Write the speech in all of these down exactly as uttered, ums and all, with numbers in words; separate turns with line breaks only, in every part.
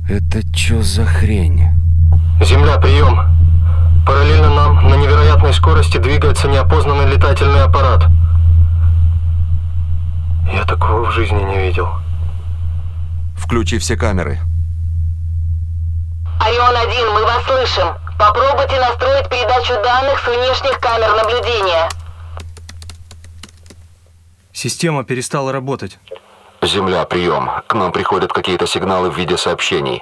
Это чё за хрень?
Земля, прием. Параллельно нам на невероятной скорости двигается неопознанный летательный аппарат. Я такого в жизни не видел.
Включи все камеры.
Орион один, мы вас слышим. Попробуйте настроить передачу данных с внешних камер наблюдения.
Система перестала работать.
Земля, прием. К нам приходят какие-то сигналы в виде сообщений.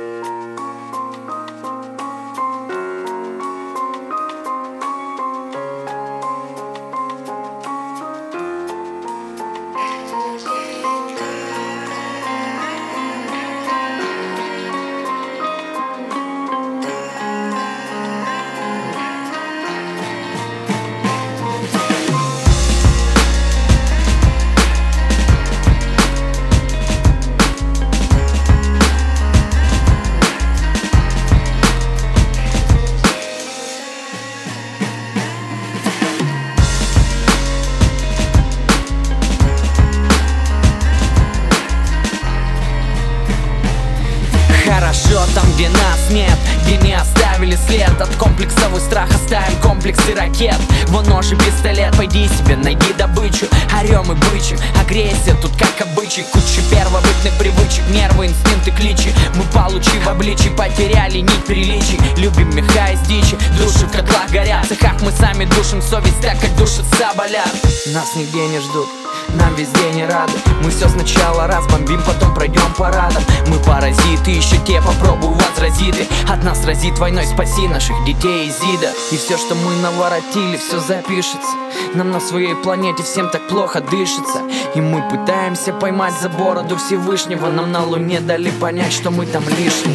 Хорошо там, где нас нет, где не оставили след. От комплексовый страх оставим комплексы ракет. Вон нож и пистолет, пойди себе, найди добычу. Орем и бычим, агрессия тут как обычай. Куча первобытных привычек, нервы, инстинкты, кличи. Мы, получив обличий, потеряли нить приличий. Любим меха из дичи, души в котлах горят. В цехах мы сами душим совесть так, как душат соболят. Нас нигде не ждут, нам везде не рады. Мы все сначала разбомбим, потом пройдем парадом. Мы паразиты, еще те попробуй возразиты. От нас разит войной, спаси наших детей из ИДа. И все, что мы наворотили, все запишется. Нам на своей планете всем так плохо дышится. И мы пытаемся поймать за бороду Всевышнего. Нам на Луне дали понять, что мы там лишние.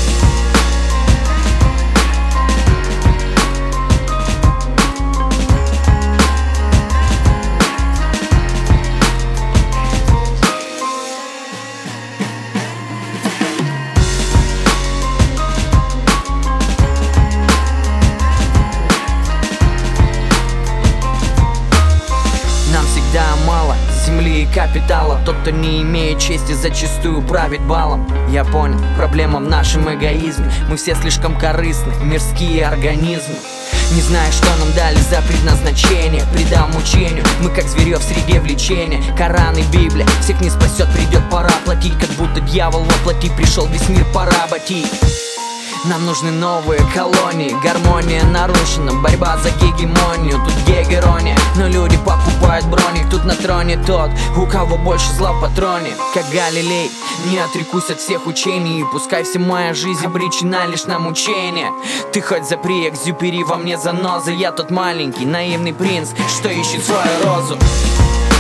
Мало земли и капитала. Тот, кто не имеет чести, зачастую правит балом. Я понял, проблема в нашем эгоизме. Мы все слишком корыстны, мирские организмы. Не знаю, что нам дали за предназначение. Предал мучению, мы как зверье в среде влечения. Коран и Библия, всех не спасет, придет пора платить. Как будто дьявол воплоти пришел, весь мир поработить. Нам нужны новые колонии, гармония нарушена, борьба за гегемонию, тут гегерония. Но люди покупают броник, тут на троне тот, у кого больше зла в патроне. Как Галилей, не отрекусь от всех учений, и пускай вся моя жизнь обречена лишь на мучение. Ты хоть запри, экзюпери во мне заноза, я тот маленький наивный принц, что ищет свою розу.